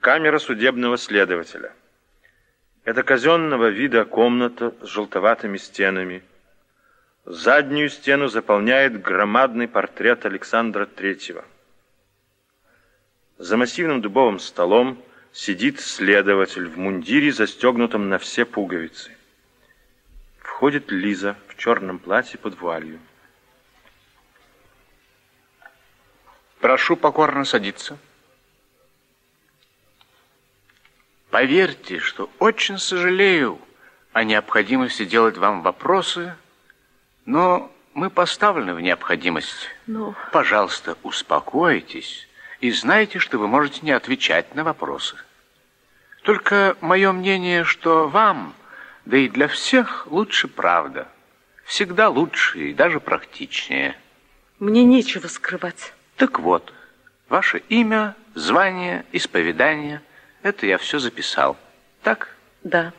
Камера судебного следователя. Это казенного вида комната с желтоватыми стенами. Заднюю стену заполняет громадный портрет Александра III. За массивным дубовым столом сидит следователь в мундире, застегнутом на все пуговицы. Входит Лиза в черном платье под вуалью. Прошу покорно садиться. Поверьте, что очень сожалею о необходимости делать вам вопросы, но мы поставлены в необходимость. Пожалуйста, успокойтесь и знайте, что вы можете не отвечать на вопросы. Только мое мнение, что вам, да и для всех, лучше правда. Всегда лучше и даже практичнее. Мне нечего скрывать. Так вот, ваше имя, звание, исповедание, это я все записал. Так? Да.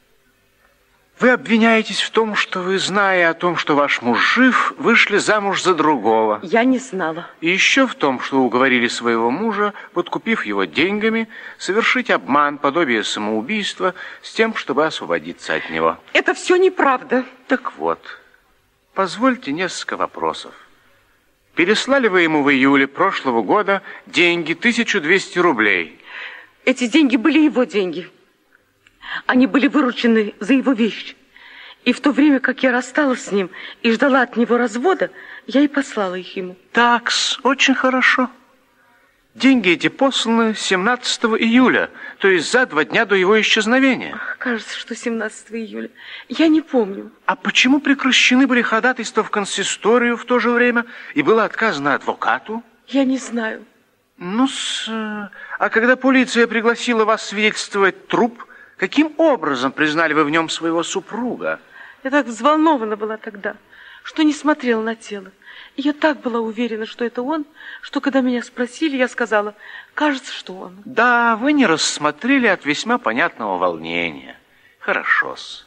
Вы обвиняетесь в том, что вы, зная о том, что ваш муж жив, вышли замуж за другого. Я не знала. И еще в том, что уговорили своего мужа, подкупив его деньгами, совершить обман, подобие самоубийства, с тем, чтобы освободиться от него. Это все неправда. Так вот, позвольте несколько вопросов. Переслали вы ему в июле прошлого года деньги, 1200 рублей. Эти деньги были его деньги. Они были выручены за его вещи. И в то время, как я рассталась с ним и ждала от него развода, я и послала их ему. Такс, очень хорошо. Деньги эти посланы 17 июля, то есть за 2 дня до его исчезновения. Кажется, что 17 июля. Я не помню. А почему прекращены были ходатайства в консисторию в то же время и было отказано адвокату? Я не знаю. Ну-с, а когда полиция пригласила вас свидетельствовать труп, каким образом признали вы в нем своего супруга? Я так взволнована была тогда, что не смотрела на тело. И я так была уверена, что это он, что когда меня спросили, я сказала, кажется, что он. Да, вы не рассмотрели от весьма понятного волнения. Хорошо-с.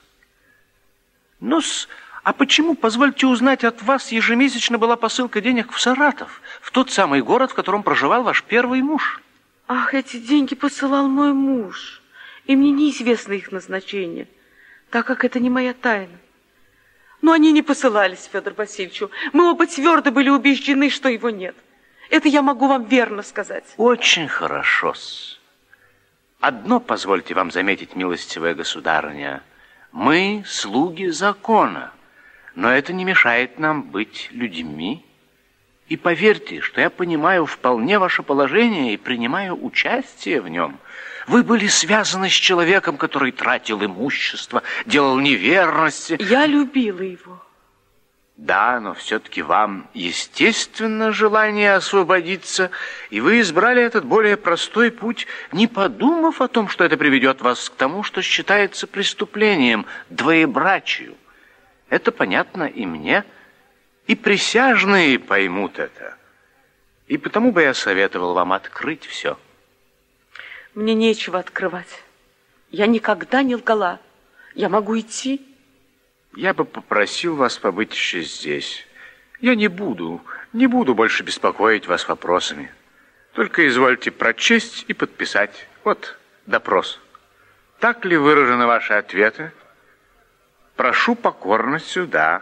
Ну-с, а почему, позвольте узнать, от вас ежемесячно была посылка денег в Саратов, в тот самый город, в котором проживал ваш первый муж? Ах, эти деньги посылал мой муж, и мне неизвестно их назначение, так как это не моя тайна. Но они не посылались Федору Васильевичу. Мы оба твердо были убеждены, что его нет. Это я могу вам верно сказать. Очень хорошо-с. Одно позвольте вам заметить, милостивая государыня. Мы слуги закона, но это не мешает нам быть людьми. И поверьте, что я понимаю вполне ваше положение и принимаю участие в нем. Вы были связаны с человеком, который тратил имущество, делал неверности. Я любила его. Да, но все-таки вам естественно желание освободиться, и вы избрали этот более простой путь, не подумав о том, что это приведет вас к тому, что считается преступлением, двоебрачию. Это понятно и мне, и присяжные поймут это. И потому бы я советовал вам открыть все. Мне нечего открывать. Я никогда не лгала. Я могу идти. Я бы попросил вас побыть еще здесь. Я не буду больше беспокоить вас вопросами. Только извольте прочесть и подписать. Вот допрос. Так ли выражены ваши ответы? Прошу покорно сюда.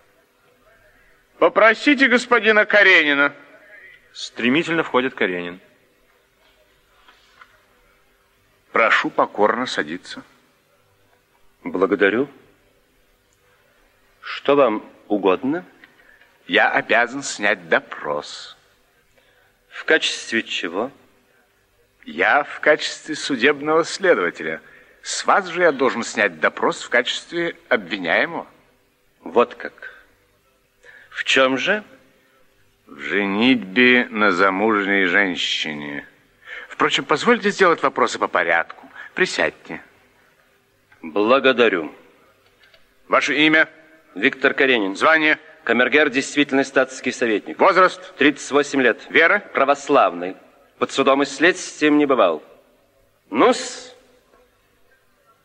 Попросите господина Каренина. Стремительно входит Каренин. Прошу покорно садиться. Благодарю. Что вам угодно? Я обязан снять допрос. В качестве чего? Я в качестве судебного следователя. С вас же я должен снять допрос в качестве обвиняемого. Вот как. В чем же? В женитьбе на замужней женщине. Впрочем, позвольте сделать вопросы по порядку. Присядьте. Благодарю. Ваше имя? Виктор Каренин. Звание? Камергер, действительный статский советник. Возраст? 38 лет. Вера? Православный. Под судом и следствием не бывал. Ну-с.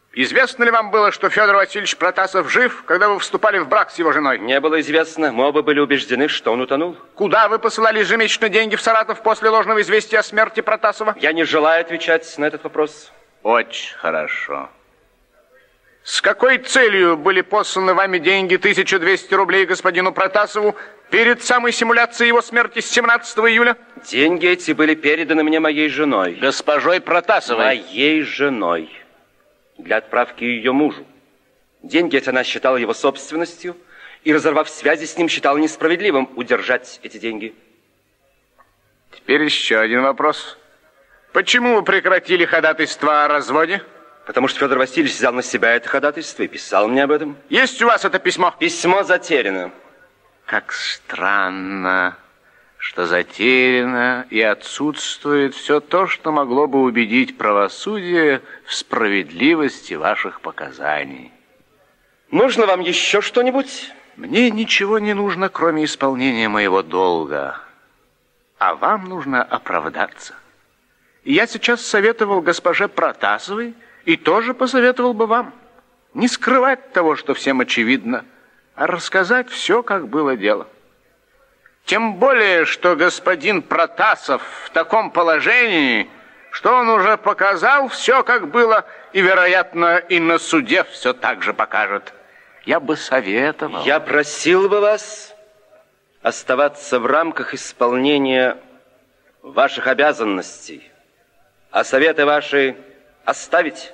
Известно ли вам было, что Федор Васильевич Протасов жив, когда вы вступали в брак с его женой? Не было известно. Мы оба были убеждены, что он утонул. Куда вы посылали ежемесячно деньги в Саратов после ложного известия о смерти Протасова? Я не желаю отвечать на этот вопрос. Очень хорошо. С какой целью были посланы вами деньги 1200 рублей господину Протасову перед самой симуляцией его смерти с 17 июля? Деньги эти были переданы мне моей женой. Госпожой Протасовой? Моей женой. Для отправки ее мужу. Деньги эти она считала его собственностью и, разорвав связи с ним, считала несправедливым удержать эти деньги. Теперь еще один вопрос. Почему вы прекратили ходатайство о разводе? Потому что Федор Васильевич взял на себя это ходатайство и писал мне об этом. Есть у вас это письмо? Письмо затеряно. Как странно, что затеряно и отсутствует все то, что могло бы убедить правосудие в справедливости ваших показаний. Нужно вам еще что-нибудь? Мне ничего не нужно, кроме исполнения моего долга. А вам нужно оправдаться. И я сейчас советовал госпоже Протасовой и тоже посоветовал бы вам не скрывать того, что всем очевидно, а рассказать все, как было дело. Тем более, что господин Протасов в таком положении, что он уже показал все, как было, и, вероятно, и на суде все так же покажет. Я бы советовал. Я просил бы вас оставаться в рамках исполнения ваших обязанностей, а советы ваши оставить.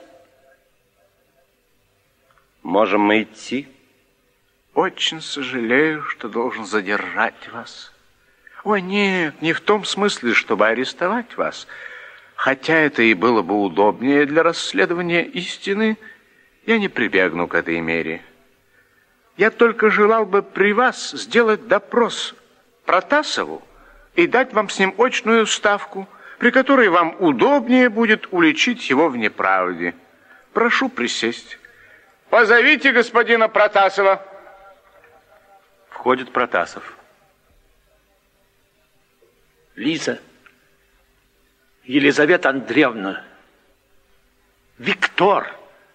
Можем мы идти? Очень сожалею, что должен задержать вас. Ой, нет, не в том смысле, чтобы арестовать вас. Хотя это и было бы удобнее для расследования истины, я не прибегну к этой мере. Я только желал бы при вас сделать допрос Протасову и дать вам с ним очную ставку, при которой вам удобнее будет уличить его в неправде. Прошу присесть. Позовите господина Протасова. Входит Протасов. Лиза, Елизавета Андреевна, Виктор,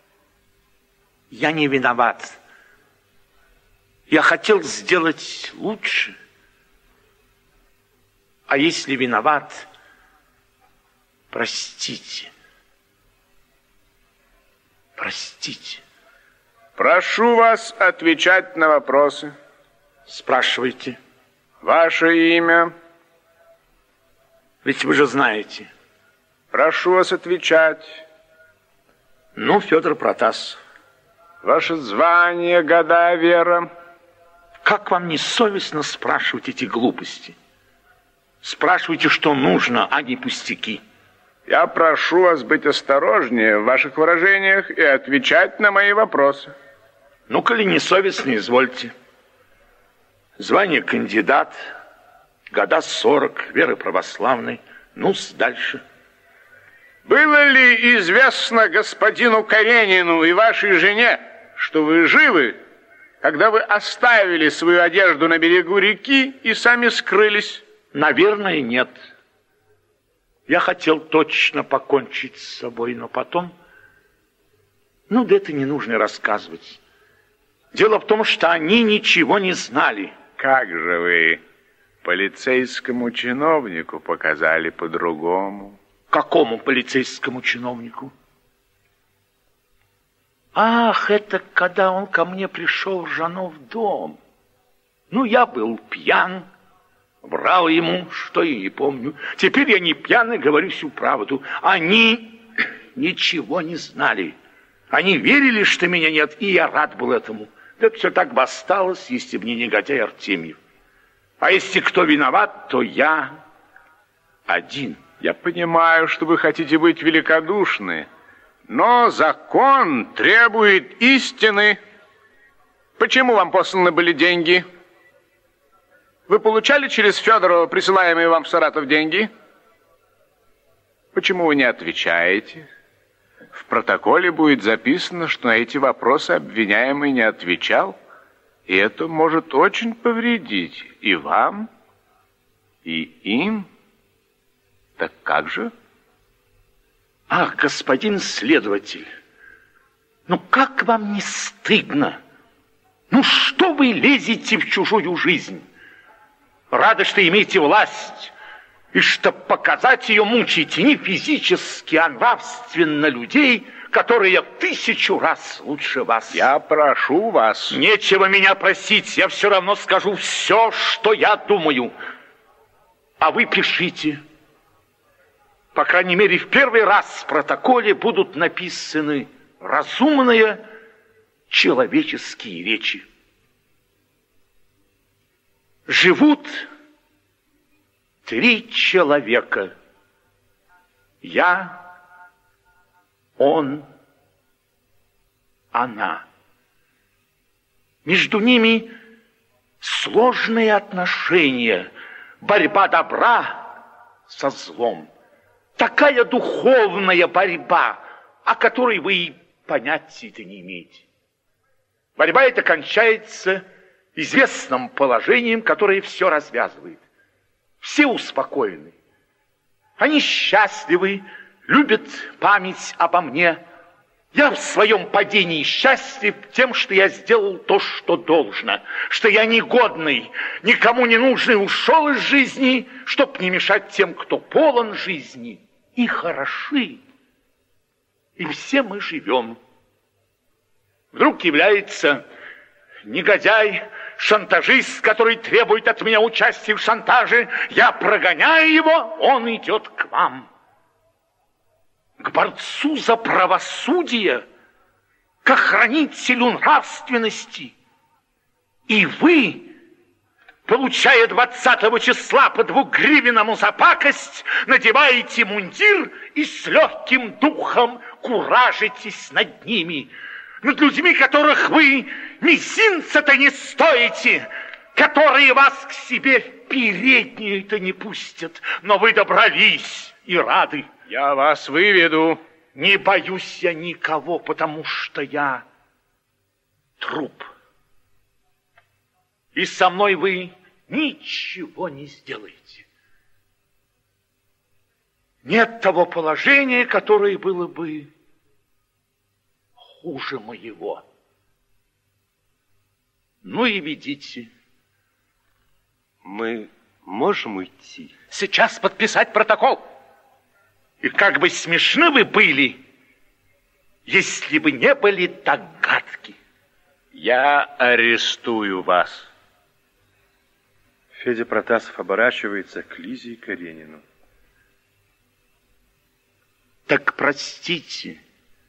я не виноват. Я хотел сделать лучше. А если виноват, простите. Простите. Прошу вас отвечать на вопросы. Спрашивайте. Ваше имя? Ведь вы же знаете. Прошу вас отвечать. Ну, Федор Протасов. Ваше звание, года, вера? Как вам не совестно спрашивать эти глупости? Спрашивайте, что нужно, а не пустяки. Я прошу вас быть осторожнее в ваших выражениях и отвечать на мои вопросы. Ну, коли не совестно, извольте. Звание кандидат, года 40, веры православной. Ну-с, дальше. Было ли известно господину Каренину и вашей жене, что вы живы, когда вы оставили свою одежду на берегу реки и сами скрылись? Наверное, нет. Я хотел точно покончить с собой, но потом... Ну, да это не нужно рассказывать. Дело в том, что они ничего не знали. Как же вы полицейскому чиновнику показали по-другому? Какому полицейскому чиновнику? Ах, это когда он ко мне пришел в Жанов дом. Ну, я был пьян, врал ему, что и не помню. Теперь я не пьяный, говорю всю правду. Они ничего не знали. Они верили, что меня нет, и я рад был этому. Это все так бы осталось, если бы не негодяй Артемьев. А если кто виноват, то я один. Я понимаю, что вы хотите быть великодушны, но закон требует истины. Почему вам посланы были деньги? Вы получали через Федорова присылаемые вам в Саратов деньги? Почему вы не отвечаете? В протоколе будет записано, что на эти вопросы обвиняемый не отвечал, и это может очень повредить и вам, и им. Так как же? Ах, господин следователь, Ну, как вам не стыдно? Ну, что вы лезете в чужую жизнь? Рады, что имеете власть, и что показать ее мучаете не физически, а нравственно людей, которые в 1000 раз лучше вас. Я прошу вас. Нечего меня просить, я все равно скажу все, что я думаю. А вы пишите. По крайней мере, в первый раз в протоколе будут написаны разумные человеческие речи. Живут 3 человека. Я, он, она. Между ними сложные отношения, борьба добра со злом. Такая духовная борьба, о которой вы и понятия-то не имеете. Борьба эта кончается известным положением, которое все развязывает. Все успокоены. Они счастливы, любят память обо мне. Я в своем падении счастлив тем, что я сделал то, что должно, что я негодный, никому не нужный ушел из жизни, чтоб не мешать тем, кто полон жизни и хороши. И все мы живем. Вдруг является негодяй, шантажист, который требует от меня участия в шантаже. Я прогоняю его, он идет к вам. К борцу за правосудие, к охранителю нравственности. И вы, получая 20 числа по 2 гривенному за пакость, надеваете мундир и с легким духом куражитесь над ними, над людьми, которых вы мизинца-то не стоите, которые вас к себе в переднюю-то не пустят, но вы добрались и рады. Я вас выведу. Не боюсь я никого, потому что я труп. И со мной вы ничего не сделаете. Нет того положения, которое было бы хуже моего. Ну и ведите. Мы можем уйти? Сейчас подписать протокол. И как бы смешны вы были, если бы не были так гадки. Я арестую вас. Федя Протасов оборачивается к Лизе и Каренину. Так простите.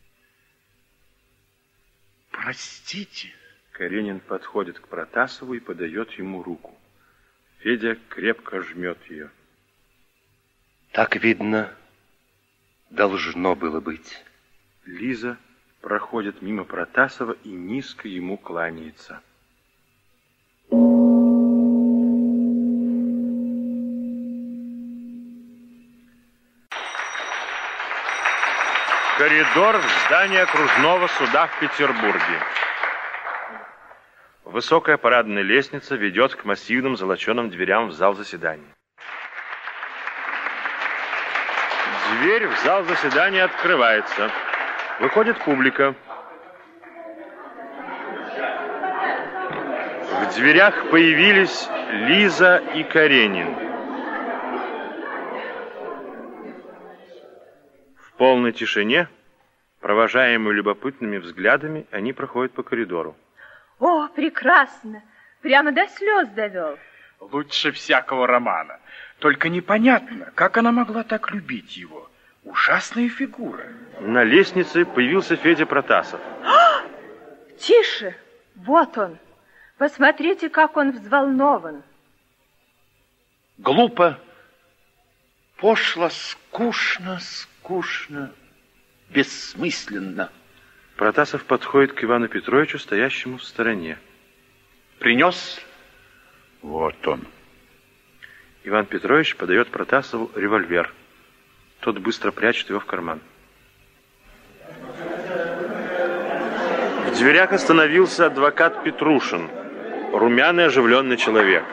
Простите. Каренин подходит к Протасову и подает ему руку. Федя крепко жмет ее. Так, видно, должно было быть. Лиза проходит мимо Протасова и низко ему кланяется. Коридор в здании окружного суда в Петербурге. Высокая парадная лестница ведет к массивным золоченым дверям в зал заседаний. Дверь в зал заседания открывается. Выходит публика. В дверях появились Лиза и Каренин. В полной тишине, провожаемые любопытными взглядами, они проходят по коридору. О, прекрасно! Прямо до слез довел. Лучше всякого романа. Только непонятно, как она могла так любить его. Ужасная фигура. На лестнице появился Федя Протасов. Тише! Вот он. Посмотрите, как он взволнован. Глупо, пошло, скучно, бессмысленно. Протасов подходит к Ивану Петровичу, стоящему в стороне. Принес? Вот он. Иван Петрович подает Протасову револьвер. Тот быстро прячет его в карман. В дверях остановился адвокат Петрушин, румяный, оживленный человек.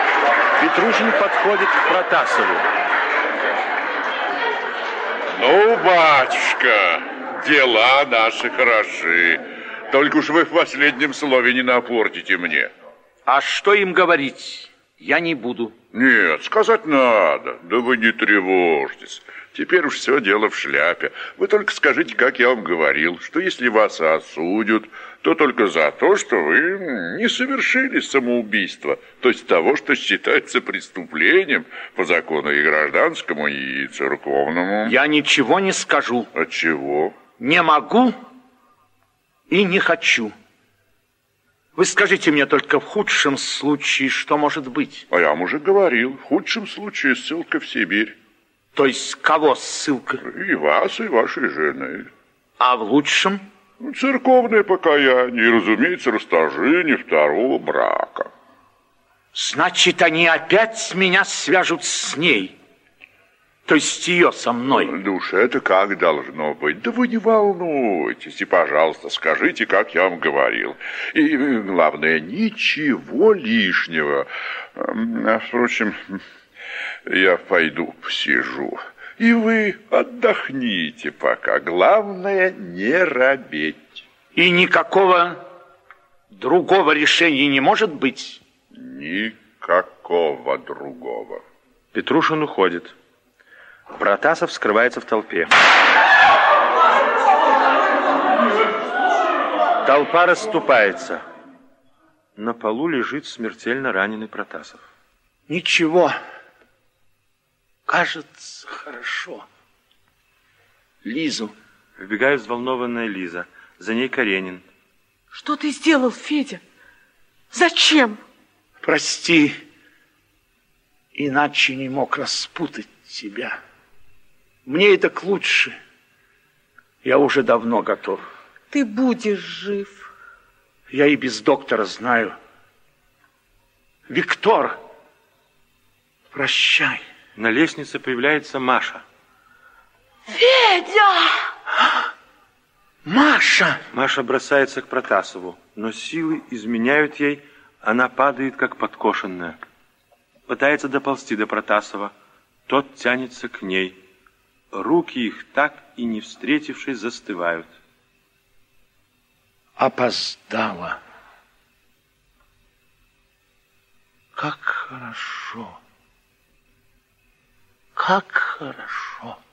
Петрушин подходит к Протасову. Ну, Ну, батюшка, дела наши хороши. Только уж вы в последнем слове не напортите мне. А что им говорить? Я не буду. Нет, сказать надо. Да вы не тревожьтесь. Теперь уж все дело в шляпе. Вы только скажите, как я вам говорил, что если вас осудят, то только за то, что вы не совершили самоубийство, то есть того, что считается преступлением по закону и гражданскому, и церковному. Я ничего не скажу. Отчего? Не могу и не хочу. Вы скажите мне только в худшем случае, что может быть. А я вам уже говорил, в худшем случае ссылка в Сибирь. То есть кого ссылка? И вас, и вашей жены. А в лучшем? Церковное покаяние и, разумеется, расторжение второго брака. Значит, они опять меня свяжут с ней. То есть ее со мной. Да уж это как должно быть. Да вы не волнуйтесь. И, пожалуйста, скажите, как я вам говорил. И, главное, ничего лишнего. А, впрочем, я пойду посижу. И вы отдохните пока. Главное, не робеть. И никакого другого решения не может быть? Никакого другого. Петрушин уходит. Протасов скрывается в толпе. Толпа расступается. На полу лежит смертельно раненый Протасов. Ничего. Кажется, хорошо. Лизу. Вбегает взволнованная Лиза. За ней Каренин. Что ты сделал, Федя? Зачем? Прости. Иначе не мог распутать тебя. Мне это к лучше. Я уже давно готов. Ты будешь жив. Я и без доктора знаю. Виктор, прощай. На лестнице появляется Маша. Федя! Маша! Маша бросается к Протасову, но силы изменяют ей, она падает, как подкошенная. Пытается доползти до Протасова, тот тянется к ней. Руки их, так и не встретившись, застывают. Опоздала. Как хорошо. Как хорошо.